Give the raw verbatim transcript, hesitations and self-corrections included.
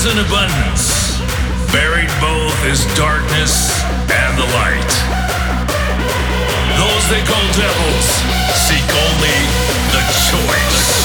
in abundance. Buried both is darkness and the light. Those they call devils seek only the choice.